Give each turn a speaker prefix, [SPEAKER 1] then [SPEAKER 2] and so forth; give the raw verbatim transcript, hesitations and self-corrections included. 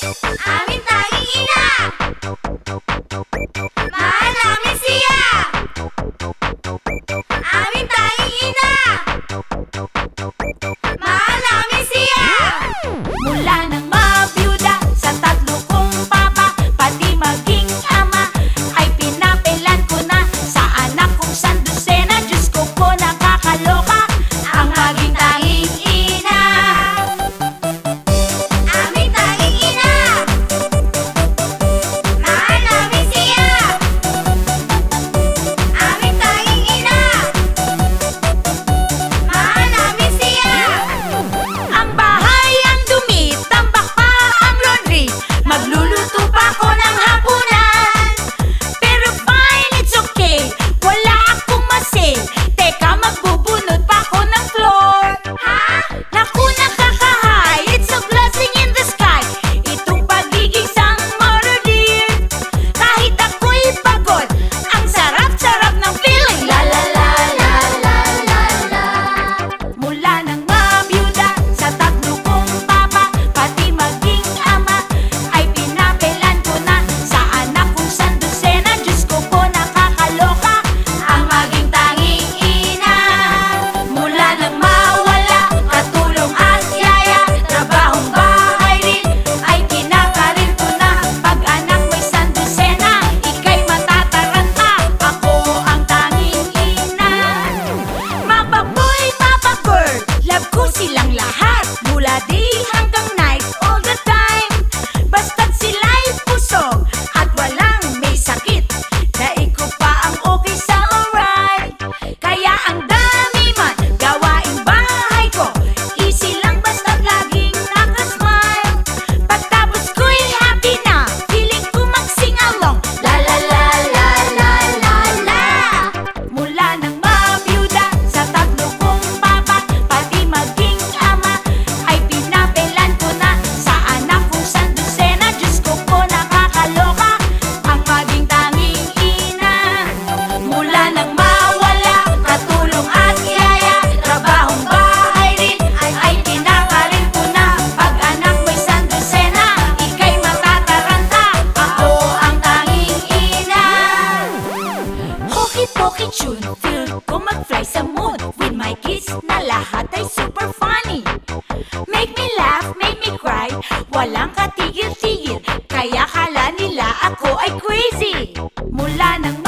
[SPEAKER 1] Aming tanging ina! Mahal namin siya! Aming tanging ina! Mahal namin siya! Mula nang mabiyuda sa tatlo kong papa, pati maging ama, ay pinapilan ko na sa anak kong sandusena. Diyos ko po, nakakaloka ang maging tanging ina. Aming tanging ina! Mahal namin siya! Aming tanging ina! Mahal namin siya! Ang bahay ang dumi, tambak pa ang laundry, magluluto pa ako ng hapunan. Pero fine, it's okay, wala akong masi. Teka, magbubunot pa ako ng floor. Ha? Naku, nakakahay, it's a blessing in the sky, itong pagiging summer dear. Kahit ako'y pagod, ang sarap-sarap ng feeling. La la la la la la la. Mula nang mabiyuda sa tatlo kong papa, pati maging ama, ay pinapilan ko na sa anak kong sandusena. Diyos ko po, nakakaloka ang maging tanging ina. Mula nang mawala katulong at yaya, trabahong bahay rin ay kinakarir ko na. Pag anak mo'y sandusena, ika'y matataranta, ako ang tanging ina. Mapa boy, mapa girl, love ko silang lahat, mula day hanggang night, all the time. Basta't sila'y pusog at walang may sakit, daig ko pa ang okay sa alright. Kaya ang dami man gawaing bahay ko, easy lang basta't laging nakasmile. Pagtapos ko'y happy na, feeling ko mag-sing along. La la la la la la la. Mula nang mabiyuda sa tatlo kong papa, pati maging ama, ay pinapilan ko na sa anak kong sandusena. Diyos ko po, nakakaloka ang maging tanging ina. Mula nang mawala katulong at yaya, trabahong bahay rin ay kinakarir ko na. Pag anak mo'y sandusena, ika'y matataranta, ako ang tanging ina. Hoki-poki tune, feel ko mag-fly sa moon with my kids na lahat ay super funny. Make me laugh, make me cry, walang katigil-tigil, kaya kala nila ako ay crazy. Mula nang